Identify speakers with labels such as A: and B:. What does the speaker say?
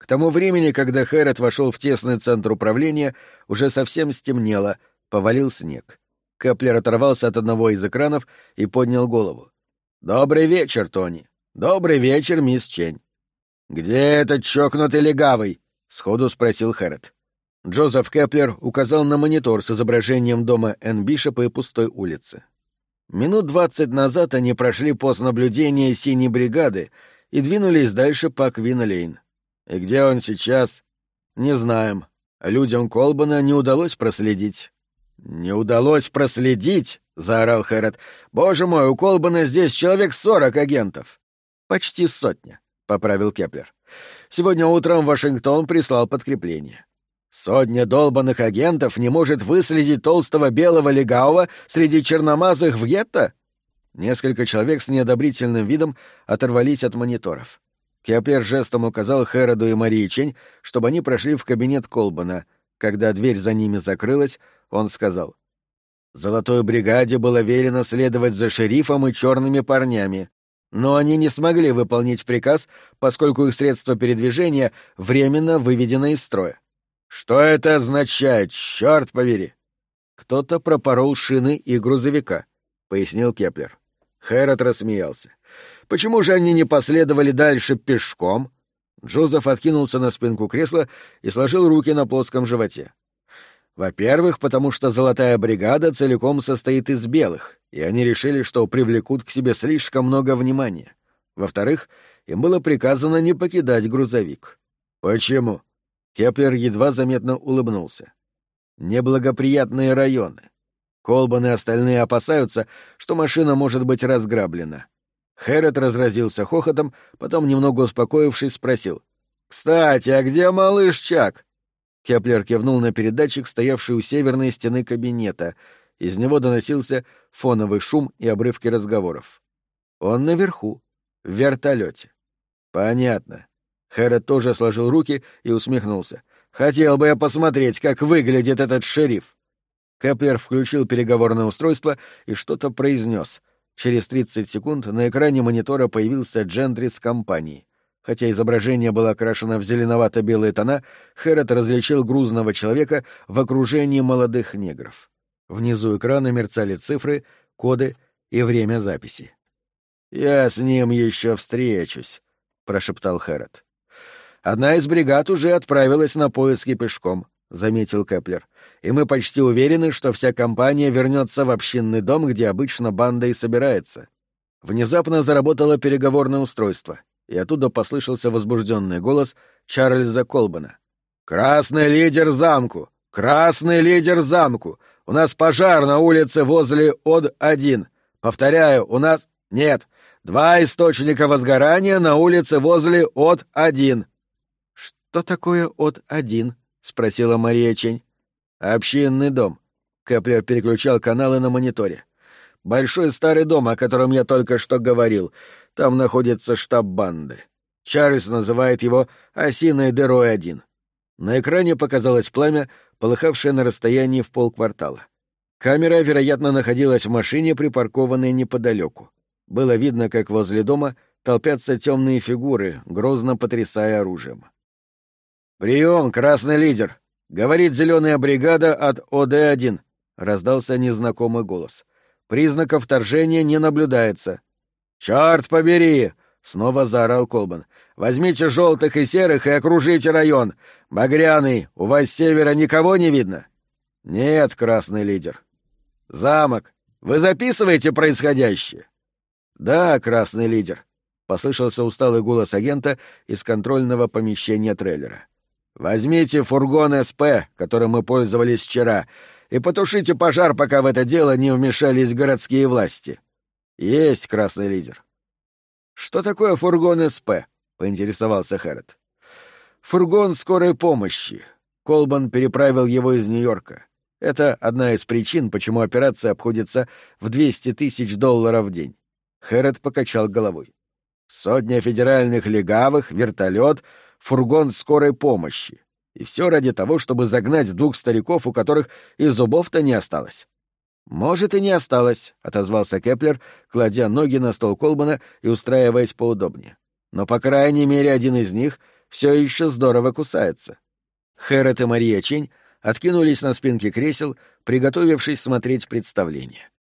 A: К тому времени, когда Хэррот вошел в тесный центр управления, уже совсем стемнело, повалил снег. Кеплер оторвался от одного из экранов и поднял голову. «Добрый вечер, Тони. Добрый вечер, мисс Чень». «Где этот чокнутый легавый?» — сходу спросил Хэррот. Джозеф Кеплер указал на монитор с изображением дома Энн Бишопа и пустой улицы. Минут 20 назад они прошли пост наблюдения синей бригады и двинулись дальше по Квин-Лейн. И где он сейчас? Не знаем. Людям Колбана не удалось проследить. «Не удалось проследить?» — заорал Хэррот. «Боже мой, у Колбана здесь человек 40 агентов!» «Почти 100», — поправил Кеплер. «Сегодня утром Вашингтон прислал подкрепление. 100 долбанных агентов не может выследить толстого белого легавого среди черномазых в гетто?» Несколько человек с неодобрительным видом оторвались от мониторов. Кеплер жестом указал Хэрроду и Марии Чень, чтобы они прошли в кабинет Колбана. Когда дверь за ними закрылась, он сказал: «Золотой бригаде было велено следовать за шерифом и черными парнями, но они не смогли выполнить приказ, поскольку их средство передвижения временно выведено из строя». «Что это означает, черт побери?» «Кто-то пропорол шины и грузовика», — пояснил Кеплер. Хэррот рассмеялся. «Почему же они не последовали дальше пешком?» Джозеф откинулся на спинку кресла и сложил руки на плоском животе. «Во-первых, потому что золотая бригада целиком состоит из белых, и они решили, что привлекут к себе слишком много внимания. Во-вторых, им было приказано не покидать грузовик». «Почему?» Кеплер едва заметно улыбнулся. «Неблагоприятные районы. Колбан и остальные опасаются, что машина может быть разграблена». Хэррот разразился хохотом, потом, немного успокоившись, спросил: «Кстати, а где малыш Чак?» Кеплер кивнул на передатчик, стоявший у северной стены кабинета. Из него доносился фоновый шум и обрывки разговоров. «Он наверху, в вертолете». «Понятно». Хэррот тоже сложил руки и усмехнулся. «Хотел бы я посмотреть, как выглядит этот шериф». Кеплер включил переговорное устройство и что-то произнес. Через 30 секунд на экране монитора появился Джентрис с компанией. Хотя изображение было окрашено в зеленовато-белые тона, Хэррот различил грузного человека в окружении молодых негров. Внизу экрана мерцали цифры, коды и время записи. «Я с ним еще встречусь», — прошептал Хэррот. «Одна из бригад уже отправилась на поиски пешком», — заметил Кеплер. «И мы почти уверены, что вся компания вернется в общинный дом, где обычно банда и собирается». Внезапно заработало переговорное устройство, и оттуда послышался возбужденный голос Чарльза Колбана. «Красный лидер замку! Красный лидер замку! У нас пожар на улице возле Од-1. Повторяю, у нас... Нет, 2 источника возгорания на улице возле Од-1». «Что такое Од-1?» — спросила Мария Чень. «Общинный дом». Кеплер переключал каналы на мониторе. «Большой старый дом, о котором я только что говорил. Там находится штаб банды. Чарльз называет его «Осиной дырой-1». На экране показалось пламя, полыхавшее на расстоянии в полквартала. Камера, вероятно, находилась в машине, припаркованной неподалеку. Было видно, как возле дома толпятся темные фигуры, грозно потрясая оружием. «Прием, красный лидер! Говорит зеленая бригада от ОД-1», — раздался незнакомый голос. «Признаков вторжения не наблюдается». «Черт побери!» — снова заорал Колбан. «Возьмите желтых и серых и окружите район. Багряный, у вас с севера никого не видно?» «Нет, красный лидер». «Замок, вы записываете происходящее?» «Да, красный лидер», — послышался усталый голос агента из контрольного помещения трейлера. «Возьмите фургон СП, которым мы пользовались вчера, и потушите пожар, пока в это дело не вмешались городские власти». «Есть, красный лидер». «Что такое фургон СП?» — поинтересовался Хэррот. «Фургон скорой помощи. Колбан переправил его из Нью-Йорка. Это одна из причин, почему операция обходится в $200 000 в день». Хэррот покачал головой. 100 федеральных легавых, вертолет, фургон скорой помощи. И все ради того, чтобы загнать 2 стариков, у которых и зубов-то не осталось. «Может, и не осталось», — отозвался Кеплер, кладя ноги на стол Колбана и устраиваясь поудобнее. «Но, по крайней мере, один из них все еще здорово кусается. Хэрот и Мария Чень откинулись на спинки кресел, приготовившись смотреть представление.